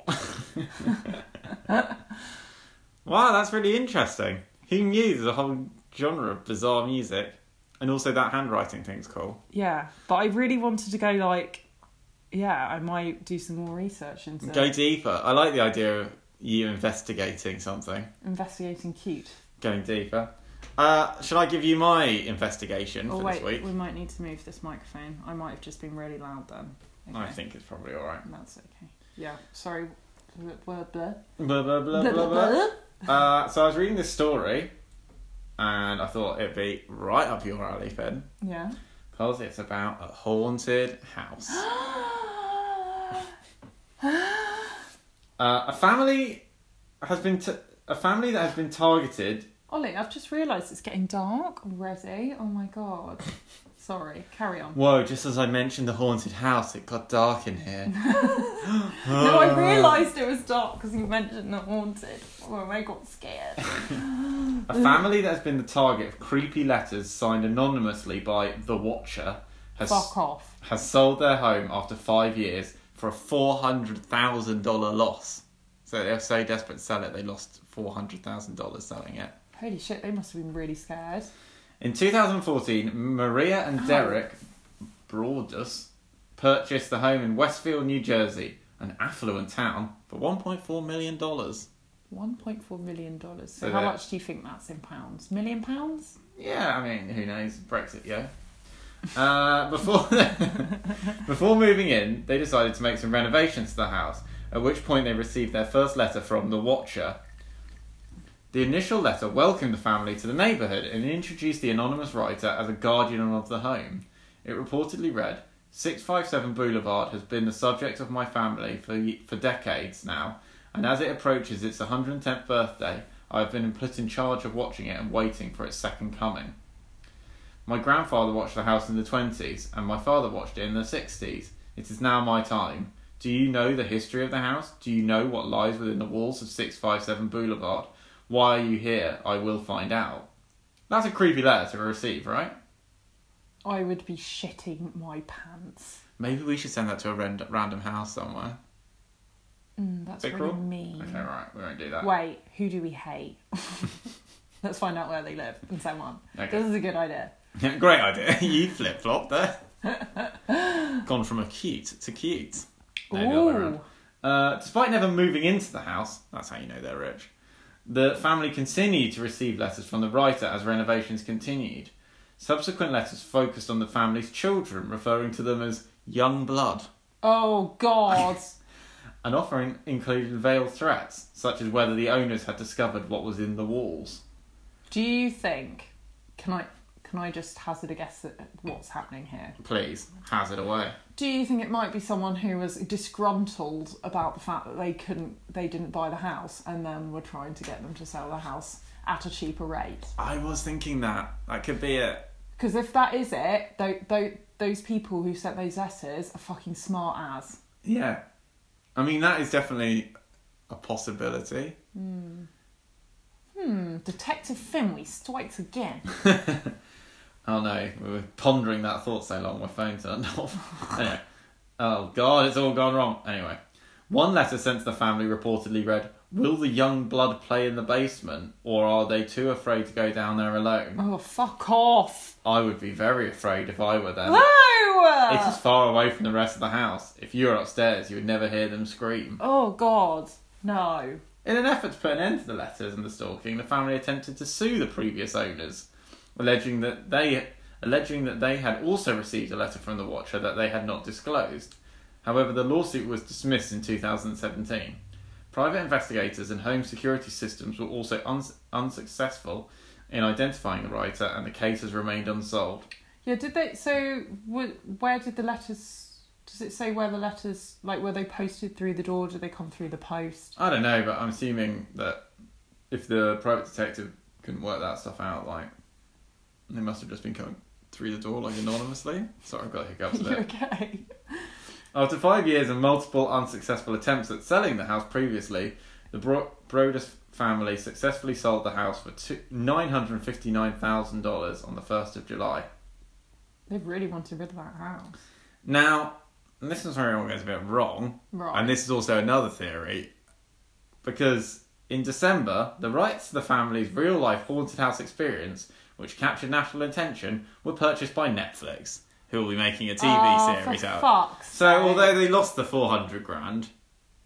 Wow, that's really interesting. Who knew there's a whole genre of bizarre music? And also that handwriting thing's cool. Yeah, but I really wanted to go like, yeah, I might do some more research into Go it. deeper. I like the idea of, you investigating something, Investigating cute. going deeper. Uh, should I give you my investigation Oh for wait, this week? we might need to move this microphone. I might have just been really loud then. Okay. I think it's probably all right. That's okay. Yeah, sorry. Blah, blah, blah. Blah, blah, blah, blah, blah. Uh, so I was reading this story, and I thought it'd be right up your alley, Finn, Yeah. because it's about a haunted house. uh, a family has been t- a family that has been targeted. Ollie, I've just realised it's getting dark already. Oh my god. Sorry, carry on. Whoa! Just as I mentioned the haunted house, it got dark in here. No, I realised it was dark because you mentioned the haunted. Oh, I got scared. A family that has been the target of creepy letters signed anonymously by The Watcher has Fuck off. has sold their home after five years for a four hundred thousand dollar loss. So they were so desperate to sell it, they lost four hundred thousand dollars selling it. Holy shit, they must have been really scared. In two thousand fourteen, Maria and Derek Broadus purchased the home in Westfield, New Jersey, an affluent town, for one point four million dollars. one point four million dollars. So, So how that- much do you think that's in pounds? Million pounds? Yeah, I mean, who knows? Brexit, yeah. Uh, before before moving in, they decided to make some renovations to the house, at which point they received their first letter from The Watcher. The initial letter welcomed the family to the neighbourhood and introduced the anonymous writer as a guardian of the home. It reportedly read, six fifty-seven Boulevard has been the subject of my family for for decades now, and as it approaches its one hundred tenth birthday, I have been put in charge of watching it and waiting for its second coming. My grandfather watched the house in the twenties, and my father watched it in the sixties. It is now my time. Do you know the history of the house? Do you know what lies within the walls of six fifty-seven Boulevard? Why are you here? I will find out. That's a creepy letter to receive, right? I would be shitting my pants. Maybe we should send that to a rand- random house somewhere. Mm, that's Bit really cruel? mean. Okay, right, we won't do that. Wait, who do we hate? Let's find out where they live and so on. Okay. This is a good idea. Great idea. You flip-flopped there. Gone from acute to cute. No, the other way around. Ooh. Uh, despite never moving into the house, that's how you know they're rich, the family continued to receive letters from the writer as renovations continued. Subsequent letters focused on the family's children, referring to them as young blood. Oh, God. An offering included veiled threats, such as whether the owners had discovered what was in the walls. Do you think... Can I can I just hazard a guess at what's happening here? Please, hazard away. Do you think it might be someone who was disgruntled about the fact that they couldn't, they didn't buy the house, and then were trying to get them to sell the house at a cheaper rate? I was thinking that. That could be it. Because if that is it, th- th- those people who sent those letters are fucking smart as. Yeah. I mean, that is definitely a possibility. Hmm. Hmm. Detective Finley strikes again. Oh no, we were pondering that thought so long, my phone turned off. Anyway. Oh god, it's all gone wrong. Anyway. One letter sent to the family reportedly read, will the young blood play in the basement, or are they too afraid to go down there alone? Oh, fuck off. I would be very afraid if I were them. No! It is far away from the rest of the house. If you were upstairs, you would never hear them scream. Oh, God. No. In an effort to put an end to the letters and the stalking, the family attempted to sue the previous owners, alleging that they alleging that they had also received a letter from the Watcher that they had not disclosed. However, the lawsuit was dismissed in two thousand seventeen. Private investigators and home security systems were also uns- unsuccessful in identifying the writer, and the case has remained unsolved. Yeah, did they... So, w- where did the letters... Does it say where the letters... Like, were they posted through the door? Did they come through the post? I don't know, but I'm assuming that if the private detective couldn't work that stuff out, like, they must have just been coming through the door, like, anonymously. Sorry, I've got hiccups You there. okay? After five years and multiple unsuccessful attempts at selling the house previously, the Bro- Brodus family successfully sold the house for two- nine hundred fifty-nine thousand dollars on the first of July. They really wanted rid of that house. Now, and this is where everyone goes a bit wrong, Right. and this is also another theory, because in December, the rights to the family's real-life haunted house experience, which captured national attention, were purchased by Netflix, who will be making a T V oh, series for out. fuck's So, sake. although they lost the four hundred grand,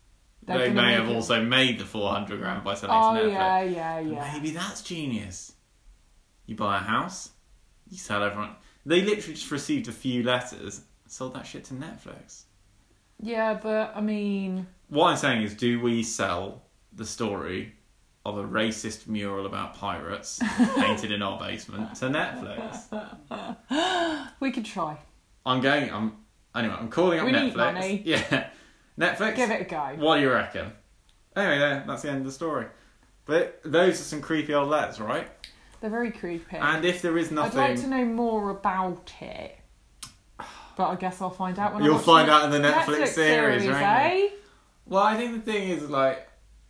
They're they gonna may make have it- also made the four hundred grand by selling Oh to Netflix. yeah, yeah, yeah. Maybe that's genius. You buy a house, you sell everyone. They literally just received a few letters, sold that shit to Netflix. Yeah, but I mean, What I'm saying is, do we sell the story of a racist mural about pirates painted in our basement to Netflix? we could try. I'm going. I'm anyway. I'm calling up We Netflix. need money. Yeah, Netflix. Give it a go. What do you reckon? Anyway, there. That's the end of the story. But those are some creepy old letters, right? They're very creepy. And if there is I'd nothing, like to know more about it. But I guess I'll find out when You'll I watch find the out in the Netflix series, series, won't eh? well, I think the thing is like,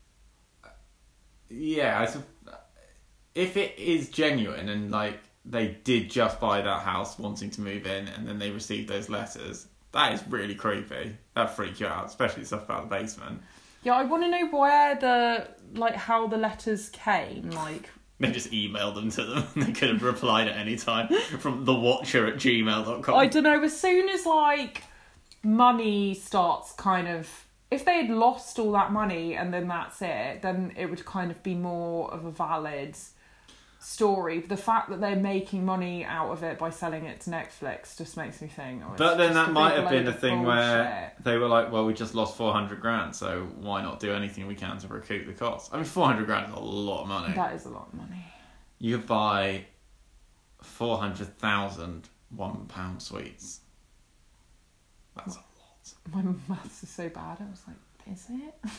yeah, I, sup- if it is genuine and like they did just buy that house wanting to move in and then they received those letters, that is really creepy. That freak you out, especially the stuff about the basement. Yeah, I want to know where the like how the letters came. Like, They just emailed them to them. They could have replied at any time from the watcher at gmail dot com. I don't know. As soon as like money starts kind of, if they had lost all that money and then that's it, then it would kind of be more of a valid story. The fact that they're making money out of it by selling it to Netflix just makes me think. Oh, it's But then just that a might big have been load a of thing where bullshit. they were like, well, we just lost four hundred grand, so why not do anything we can to recoup the cost? I mean, four hundred grand is a lot of money. That is a lot of money. You could buy four hundred thousand one pound sweets. That's a lot. My maths is so bad. I was like, is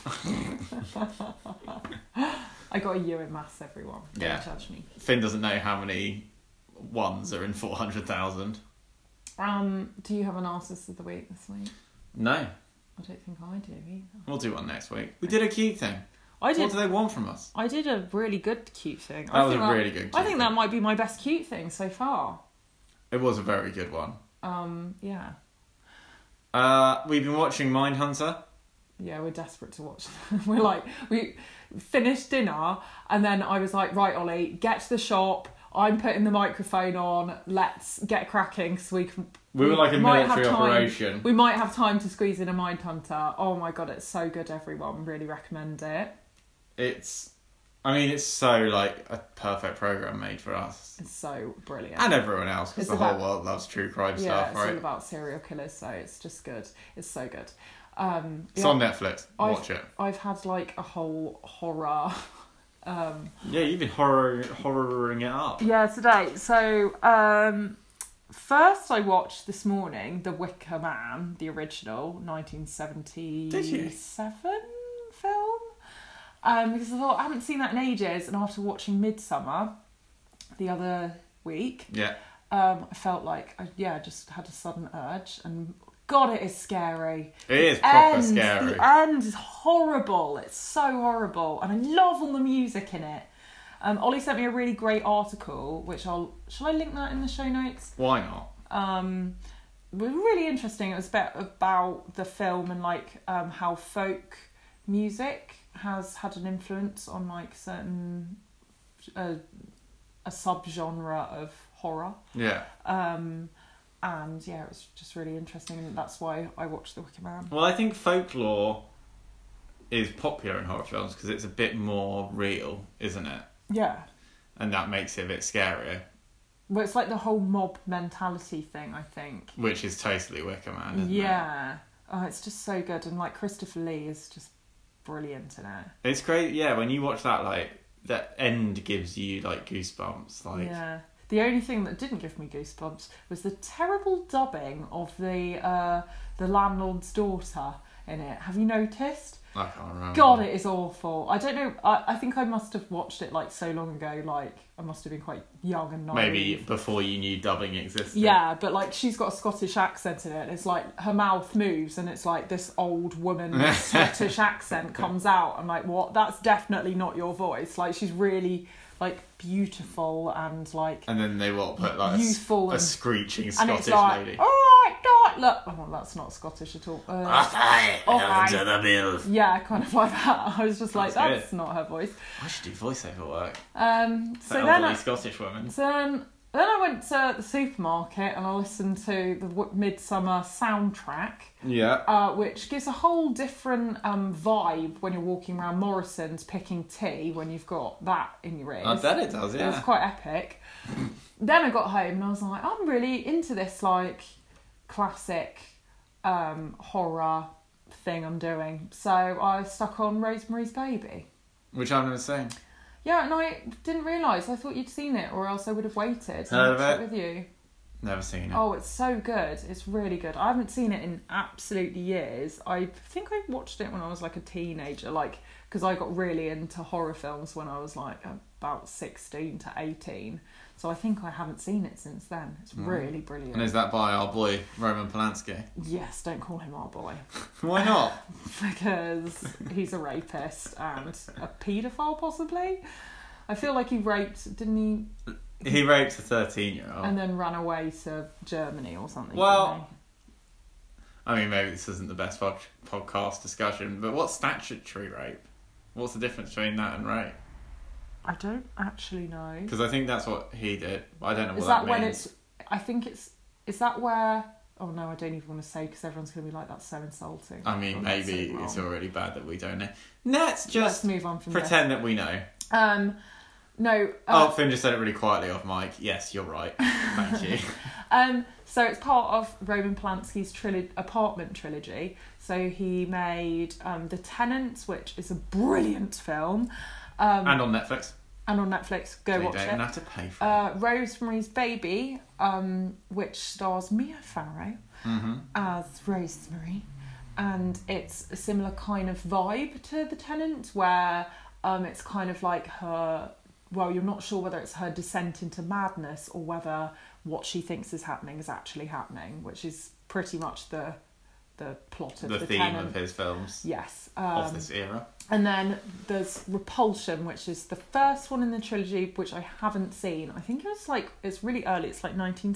it? I got a U in maths, everyone. Don't Yeah. judge me. Finn doesn't know how many ones are in four hundred thousand. Um, do you have an artist of the week this week? No. I don't think I do either. We'll do one next week. We did a cute thing. I did. What do they want from us? I did a really good cute thing. That I was think a really good I cute think that thing. might be my best cute thing so far. It was a very good one. Um, yeah. Uh, we've been watching Mindhunter. Yeah, we're desperate to watch. We're like, we finished dinner and then I was like, right, Ollie, get to the shop. I'm putting the microphone on. Let's get cracking so we can... We were like a might have military time- operation. We might have time to squeeze in a Mindhunter. Oh my God, it's so good, everyone. Really recommend it. It's, I mean, it's so like a perfect program made for us It's so brilliant. and everyone else because It's the about- whole world loves true crime yeah, stuff, it's right? all about serial killers, so it's just good. It's so good. Um, It's yeah, on Netflix. I've- Watch it. I've had like a whole horror. Um, Yeah, you've been horror horroring it up. yeah, today. So um, first, I watched this morning The Wicker Man, the original nineteen seventy-seven film. Um, because I thought I haven't seen that in ages, and after watching Midsummer the other week, Yeah. um, I felt like I, yeah, I just had a sudden urge, and God, it is scary. It is The proper end, scary. The end is horrible. It's so horrible, and I love all the music in it. Um, Ollie sent me a really great article, which I'll shall I link that in the show notes? Why not? Um, it was really interesting. It was about about the film and like um, how folk music has had an influence on like certain uh, a subgenre of horror. Yeah. Um, and yeah, it was just really interesting, and that's why I watched The Wicker Man. Well, I think folklore is popular in horror films because it's a bit more real, isn't it? Yeah. And that makes it a bit scarier, Well, it's like the whole mob mentality thing, I think. which is totally Wicker Man, isn't it? Yeah. Oh, it's just so good. And like Christopher Lee is just brilliant in it. It's great, yeah, when you watch that, like, that end gives you, like, goosebumps. Like, Yeah. The only thing that didn't give me goosebumps was the terrible dubbing of the uh, the landlord's daughter in it. Have you noticed? I can't remember. God, it is awful. I don't know. I, I think I must have watched it like so long ago. Like I must have been quite young and naive. Maybe before you knew dubbing existed. Yeah, but like she's got a Scottish accent in it. It's like her mouth moves and it's like this old woman Scottish accent comes out. I'm like, what? That's definitely not your voice. Like she's really like beautiful and like And then they will put, like, a, Youthful a and- screeching and Scottish it's like, lady. all right, God, look. Oh, that's not Scottish at all. Uh, Aye, Oh, welcome aye. to the bill. yeah, kind of like that. I was just like, That's that's not her voice. I should do voiceover work. Um, That so then, elderly I, Scottish woman. so then then I went to the supermarket and I listened to the W- Midsummer soundtrack, Yeah. uh, which gives a whole different um, vibe when you're walking around Morrison's picking tea when you've got that in your ears. I bet it does, It was yeah. quite epic. Then I got home and I was like, I'm really into this like classic um, horror thing I'm doing. So I stuck on Rosemary's Baby. Which I've never seen. Yeah, and I didn't realise. I thought you'd seen it, or else I would have waited and Heard of watched it it? with you. Never seen it. Oh, it's so good. It's really good. I haven't seen it in absolutely years. I think I watched it when I was like a teenager, like because I got really into horror films when I was like about sixteen to eighteen. So I think I haven't seen it since then. It's Mm. really brilliant. And is that by our boy, Roman Polanski? Yes, don't call him our boy. Why not? Because he's a rapist and a paedophile, possibly. I feel like he raped, didn't he? He raped a thirteen-year-old. And then ran away to Germany or something. Well, didn't I mean, maybe this isn't the best pod- podcast discussion, but what's statutory rape? What's the difference between that and rape? he? I don't actually know. Because I think that's what he did. But I don't know what Is that, that when means. it's? I think it's. Is that where? Oh no, I don't even want to say because everyone's going to be like, "That's so insulting." I mean, Oh, that's maybe so it's wrong. already bad that we don't know. Let's Let's just move on from pretend that we know. this. Um, no. Oh, Uh, Finn just said it really quietly off mic. Yes, you're right. Thank you. Um, so it's part of Roman Polanski's trilo- apartment trilogy. So he made um, The Tenant, which is a brilliant film. Um, And on Netflix. and on Netflix, go So you watch don't it. even have to pay for Uh, Rosemary's Baby, um, which stars Mia Farrow it. Mm-hmm. as Rosemary, and it's a similar kind of vibe to The Tenant, where um, it's kind of like her. Well, you're not sure whether it's her descent into madness or whether what she thinks is happening is actually happening, which is pretty much the the plot of The, The, theme Tenant. of his films Yes. Um, of this era. And then there's Repulsion, which is the first one in the trilogy, which I haven't seen. I think it was like, it's really early. It's like nineteen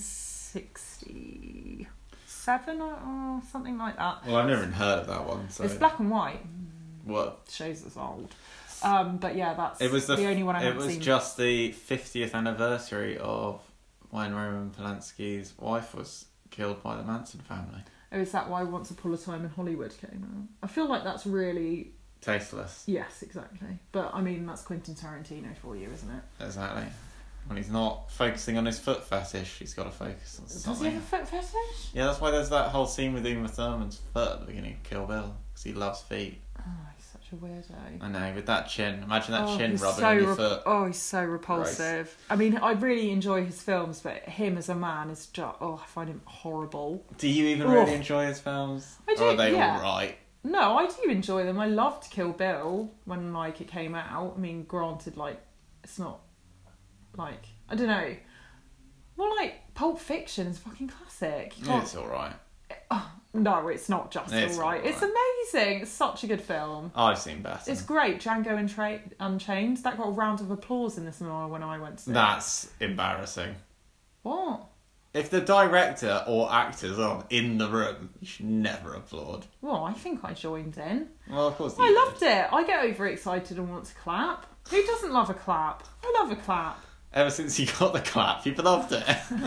sixty-seven or, or something like that. Well, I've never even heard of that one. So It's black and white. what? Shows us old. Um, but yeah, that's It was the, the only one I It haven't was seen. just the fiftieth anniversary of when Roman Polanski's wife was killed by the Manson family. Oh, is that why Once Upon a Time in Hollywood came out? I feel like that's really... Tasteless. Yes, exactly. But I mean, that's Quentin Tarantino for you, isn't it? Exactly. When he's not focusing on his foot fetish, he's got to focus on Does he something. have a foot fetish? Yeah, that's why there's that whole scene with Uma Thurman's foot at the beginning of Kill Bill, because he loves feet. Oh, he's such a weirdo. I know, with that chin. Imagine that Oh, chin he's rubbing so on your rep- foot. Oh, he's so repulsive. I mean, I really enjoy his films, but him as a man is just... Oh, I find him horrible. Do you even Ugh. really enjoy his films? I do, Or are they yeah. all right? No, I do enjoy them. I loved Kill Bill when, like, it came out. I mean, granted, like, it's not, like... I don't know. Well, like, Pulp Fiction is a fucking classic. You can't... It's all right. No, it's not just It's all right. all right. It's amazing. It's such a good film. I've seen better. It's great. Django Untra- Unchained. That got a round of applause in the cinema when I went to see it. That's embarrassing. What? If the director or actors aren't in the room, you should never applaud. Well, I think I joined in. Well, of course you I did. loved it. I get overexcited and want to clap. Who doesn't love a clap? I love a clap. Ever since you got the clap, you've loved it.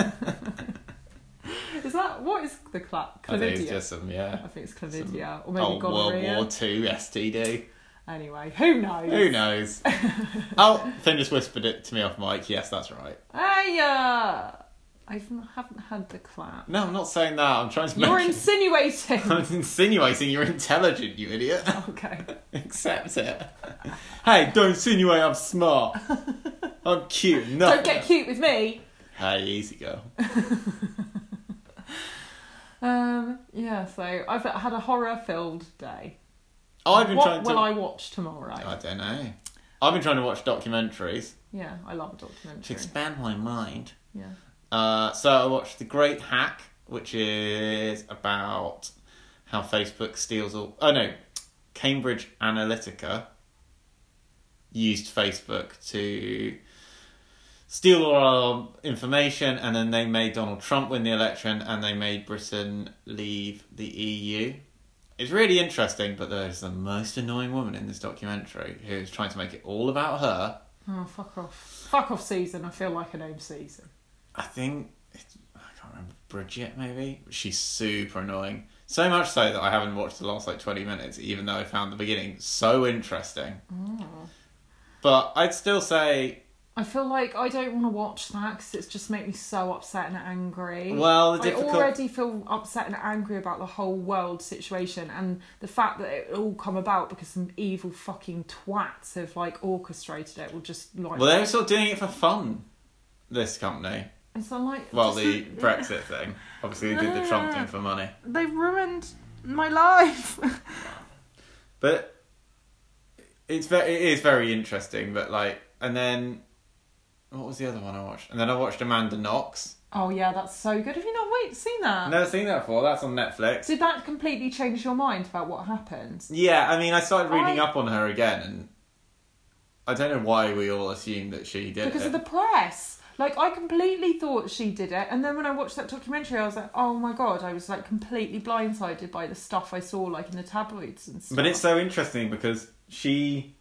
Is that... What is the clap? I think Chlamydia. it's just some, yeah. I think it's chlamydia. Or maybe Oh, World gonorrhea. War Two S T D. Anyway, who knows? Who knows? Oh, Finn just whispered it to me off mic. Yes, that's right. Hey, uh... I haven't had the clap. No, I'm not saying that. I'm trying to make You're it- insinuating. I'm insinuating you're intelligent, you idiot. Okay. Accept it. Hey, don't insinuate I'm smart. I'm cute. No. Don't get cute with me. Hey, easy go. Um, yeah, so I've had a horror-filled day. I've been What trying to. will I watch tomorrow? I don't know. I've been trying to watch documentaries Yeah, I love a to documentary. expand my mind. Yeah. Uh, so I watched The Great Hack, which is about how Facebook steals all... Oh no, Cambridge Analytica used Facebook to steal all our information, and then they made Donald Trump win the election, and they made Britain leave the E U. It's really interesting, but there's the most annoying woman in this documentary who's trying to make it all about her. Oh, fuck off. Fuck off, Susan. I feel like I know Susan. I think it's, I can't remember, Bridget maybe. She's super annoying. So much so that I haven't watched the last like twenty minutes, even though I found the beginning so interesting. Oh. But I'd still say, I feel like I don't want to watch that because it's just made me so upset and angry. well, the difficult... I already feel upset and angry about the whole world situation, and the fact that it all come about because some evil fucking twats have like orchestrated it will just like. Well, they were sort of doing it for fun. This company. It's not like Well, just the a- Brexit thing. Obviously, they did the Trump thing for money. They've ruined my life. But it's very, it is very interesting. But like, and then what was the other one I watched? And then I watched Amanda Knox. Oh yeah, that's so good. Have you not wait seen that? I've never seen that before. That's on Netflix. Did that completely change your mind about what happened? Yeah, I mean, I started reading I- up on her again, and I don't know why we all assumed that she did Because it. of the press. Like, I completely thought she did it, and then when I watched that documentary, I was like, oh my god, I was like completely blindsided by the stuff I saw, like in the tabloids and stuff. But it's so interesting because she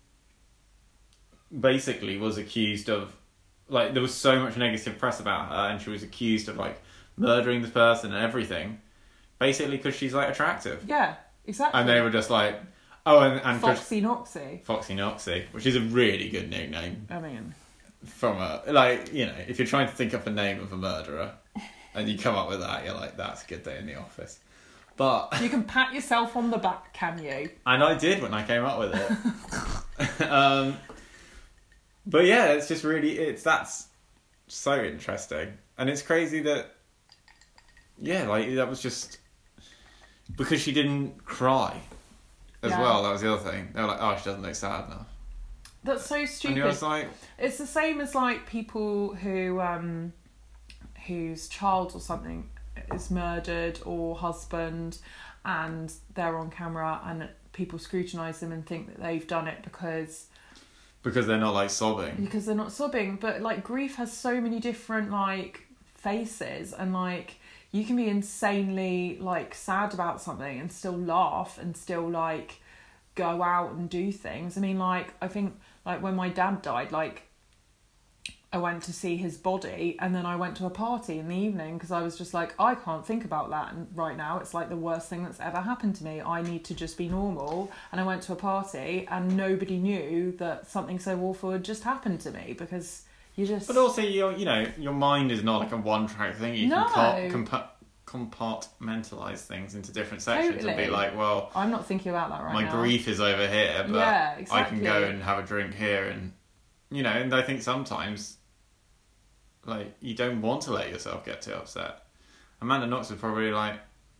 basically was accused of, like, there was so much negative press about her, and she was accused of like murdering this person and everything, basically because she's like attractive. Yeah, exactly. And they were just like, oh, and, and Foxy Noxy. Foxy Noxy, which is a really good nickname. I mean, From a, like, you know, if you're trying to think up a name of a murderer and you come up with that, you're like, that's a good day in the office. But you can pat yourself on the back, can you? and I did when I came up with it. um, but yeah, it's just really, it's that's so interesting. And it's crazy that, yeah, like, that was just because she didn't cry as Yeah. well. That was the other thing. They were like, oh, she doesn't look sad enough. That's so And stupid. you're just like, It's the same as like people who um whose child or something is murdered or husband, and they're on camera and people scrutinise them and think that they've done it because because they're not like sobbing. because they're not sobbing. But like grief has so many different like faces, and like you can be insanely like sad about something and still laugh and still like go out and do things. I mean, like I think like when my dad died, like I went to see his body and then I went to a party in the evening because I was just like, I can't think about that right now. It's like the worst thing that's ever happened to me. I need to just be normal. And I went to a party and nobody knew that something so awful had just happened to me because you just... But also, your you know, your mind is not like a one-track thing. You No. can compa- compartmentalize things into different sections and Totally. be like, well, I'm not thinking about that right my now. grief is over here, but Yeah, I can go exactly. and have a drink here, and you know. And I think sometimes, like, you don't want to let yourself get too upset. Amanda Knox was probably like,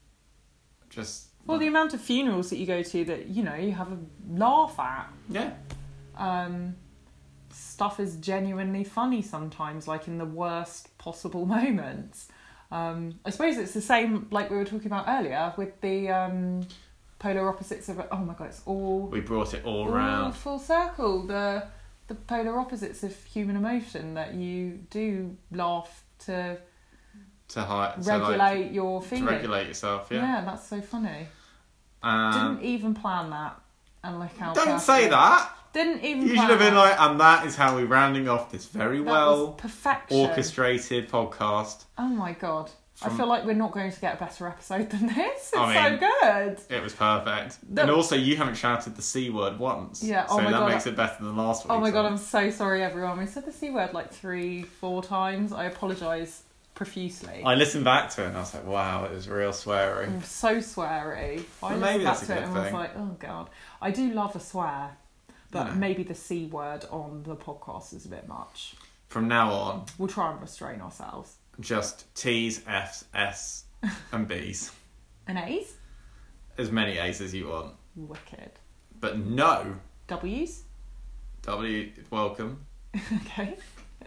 just Well, the amount of funerals that you go to that, you know, you have a laugh at. yeah. Um, stuff is genuinely funny sometimes, like in the worst possible moments. Um, I suppose it's the same, like we were talking about earlier, with the um, polar opposites of... Oh my god, it's all... We brought it all all around. full circle. The the polar opposites of human emotion, that you do laugh to To hi- to, regulate like, your to feelings. regulate yourself. Yeah. Yeah, that's so funny. Um, Didn't even plan that. And look how don't perfect say it- that. Didn't even You plan should have been that. like, and that is how we're rounding off this very That well was perfection. orchestrated podcast. Oh my god. I From- feel like we're not going to get a better episode than this. It's I mean- so good. It was perfect. The- And also, you haven't shouted the C word once. Yeah, oh so my that God, makes I- it better than last week. Oh my god, I'm so sorry everyone. We said the C word like three, four times. I apologise profusely. I listened back to it and I was like, wow, it was real swearing. I'm so sweary. I Well, listened maybe back that's a to it good and was thing. like, oh god. I do love a swear. But Yeah. maybe the C word on the podcast is a bit much. From now on, We'll try and restrain ourselves. just T's, F's, S, and B's. And A's? As many A's as you want. Wicked. But no W's? W, welcome. Okay.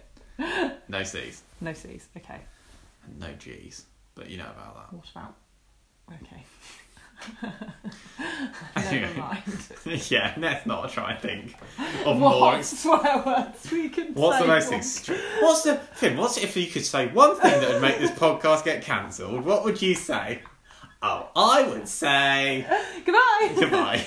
No C's. No C's. Okay. And no G's. But you know about that. What about? Okay. Anyway. Never mind. Yeah, let's not try and think of What more. swear words we can What's say? the most What- extreme? What's the Finn? What's if you could say one thing that would make this podcast get cancelled? What would you say? Oh, I would say Goodbye. goodbye.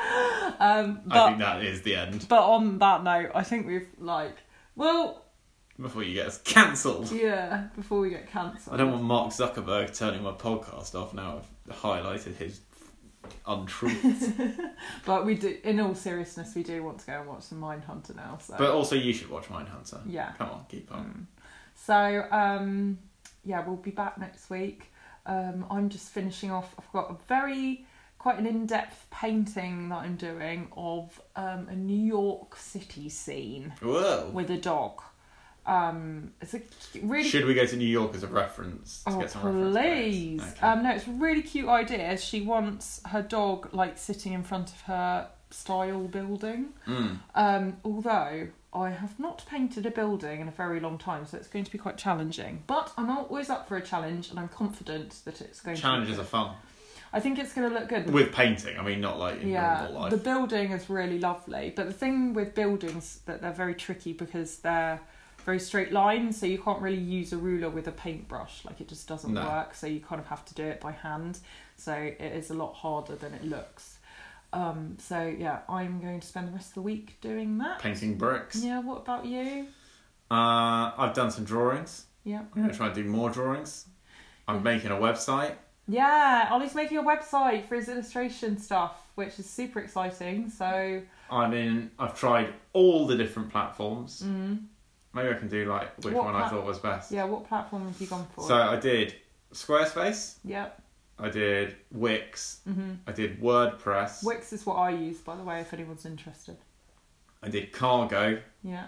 Um, I but think that is the end. but on that note, I think we've like well, Before you get us cancelled. Yeah, before we get cancelled. I don't want Mark Zuckerberg turning my podcast off now I've highlighted his untruths. But we do, in all seriousness, we do want to go and watch some Mindhunter now. So. But also you should watch Mindhunter. Yeah. Come on, keep on. Mm. So, um, yeah, we'll be back next week. Um, I'm just finishing off. I've got a very, quite an in-depth painting that I'm doing of um, a New York City scene Whoa. with a dog. Um, it's a really. Should we go to New York as a reference to Oh, get some reference please! points? Okay. Um, no, it's a really cute idea. She wants her dog like sitting in front of her style building. Mm. Um, although I have not painted a building in a very long time, so it's going to be quite challenging. But I'm always up for a challenge, and I'm confident that it's going Challenges to. are fun. I think it's going to look good. With painting, I mean, not like in Yeah, normal life. the building is really lovely, but the thing with buildings that they're very tricky because they're very straight lines, so you can't really use a ruler with a paintbrush. Like, it just doesn't No. work. So you kind of have to do it by hand. So it is a lot harder than it looks. Um, so yeah, I'm going to spend the rest of the week doing that. Painting bricks. Yeah. What about you? Uh, I've done some drawings. Yeah. I'm going to try and do more drawings. I'm making a website. Yeah, Ollie's making a website for his illustration stuff, which is super exciting. So I'm in. I've tried all the different platforms. mm, Maybe I can do like which What one I plat- thought was best. yeah, what platform have you gone for? So I did Squarespace. Yep. I did Wix. Mm-hmm. I did WordPress. Wix is what I use, by the way, if anyone's interested. I did Cargo, Yeah.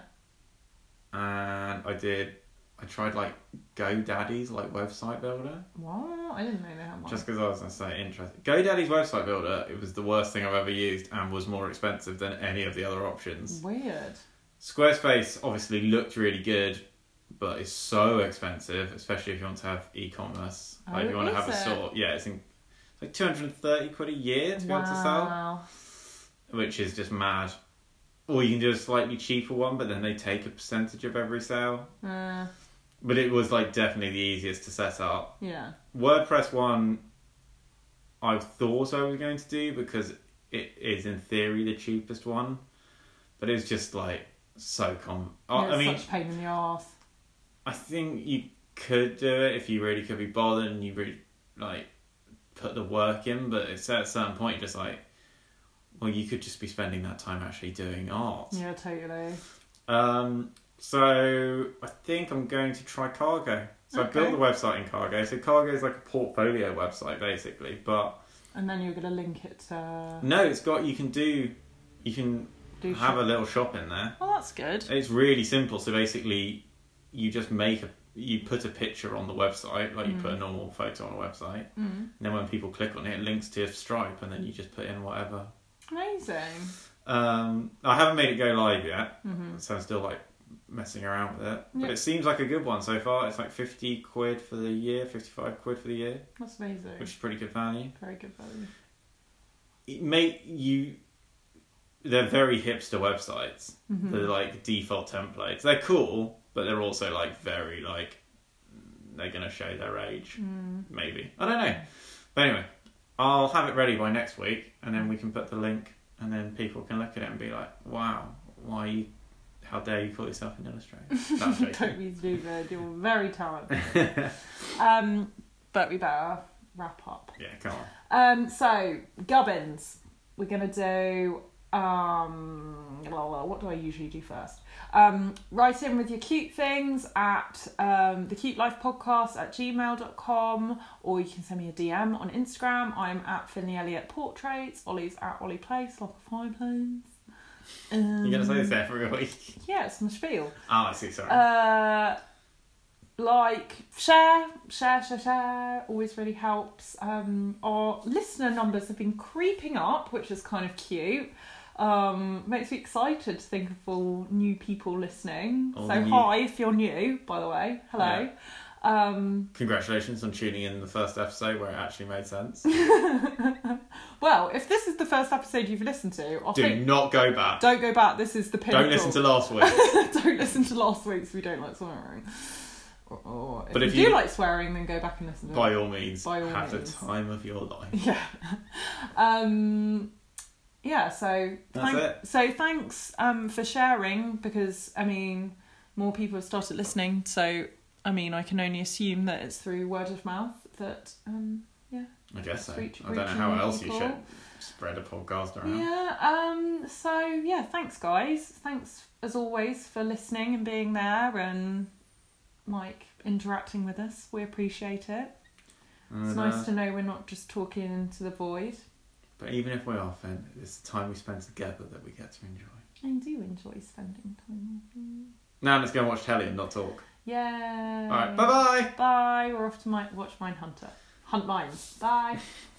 and I did. I tried like GoDaddy's like website builder. What? I didn't know they had one. Just because I was going to say interesting. GoDaddy's website builder, it was the worst thing I've ever used and was more expensive than any of the other options. Weird. Squarespace obviously looked really good, but it's so expensive, especially if you want to have e-commerce. Like Oh, if you want to is have a it? sort, yeah, it's, in, it's like two hundred thirty quid a year to be able to sell, Wow. which is just mad. Or you can do a slightly cheaper one, but then they take a percentage of every sale. Uh, But it was like definitely the easiest to set up. yeah. WordPress one, I thought I was going to do because it is in theory the cheapest one, but it's just like so com. I- Yeah, I it's mean, such a pain in the arse. I think you could do it if you really could be bothered and you really like put the work in, but it's at a certain point you're just like, well, you could just be spending that time actually doing art. Yeah, totally. Um. So I think I'm going to try Cargo. So I Okay. built the website in Cargo. So Cargo is like a portfolio website basically, but And then you're going to link it to... no, it's got you can do, you can do have shop. a little shop in there. Oh, that's good. It's really simple. So basically, you just make a you put a picture on the website, like you put a normal photo on a website, Mm. and then when people click on it, it links to Stripe, and then you just put in whatever. Amazing. Um, I haven't made it go live yet, Mm-hmm. so I'm still like messing around with it. But Yeah. it seems like a good one so far. It's like fifty quid for the year, fifty-five quid for the year, That's amazing. which is pretty good value. Very good value. It may you. They're very hipster websites. Mm-hmm. They're like default templates. They're cool, but they're also like very like they're gonna show their age. Mm. Maybe I don't know. But anyway, I'll have it ready by next week, and then we can put the link, and then people can look at it and be like, "Wow, why? You, how dare you call yourself an illustrator?" No, I'm joking. Don't be stupid. You're very talented. um, but we better wrap up. Yeah, come on. Um, so Gubbins, we're gonna do. Um, blah, blah, what do I usually do first? Um, write in with your cute things at um, the Cute Life Podcast at gmail dot com, or you can send me a D M on Instagram. I'm at Finley Elliott Portraits. Ollie's at Ollie Place, like a fireplace. Um, You're gonna say this every week. Yeah, it's my spiel. Oh, I see. Sorry. Uh, like, share, share, share, share, always really helps. Um, our listener numbers have been creeping up, which is kind of cute. Um, makes me excited to think of all new people listening. All so new- hi, if you're new, by the way, hello. Um, Congratulations on tuning in the first episode where it actually made sense. well, if this is the first episode you've listened to, I Do think not go back. don't go back. This is the pinnacle. Don't listen to last week. Don't listen to last week's if you don't like swearing. Or, or if, But you, if do you- like swearing, then go back and listen to By it. all means, By all have means. the time of your life. Yeah. um, yeah, so That's thank- it. so thanks um, for sharing, because I mean, more people have started listening. So, I mean, I can only assume that it's through word of mouth that, um, yeah. I guess so. Reach- I don't know reaching how more else people. you should spread a podcast around. Yeah, um, so, yeah, thanks, guys. Thanks, as always, for listening and being there and, like, interacting with us. We appreciate it. And, It's nice uh, to know we're not just talking into the void. But even if we are offended, it's the time we spend together that we get to enjoy. I do enjoy spending time with you. Now let's go and watch telly and not talk. Yeah. Alright, bye bye! Bye. We're off to my, watch Mindhunter. Hunt mines. Bye.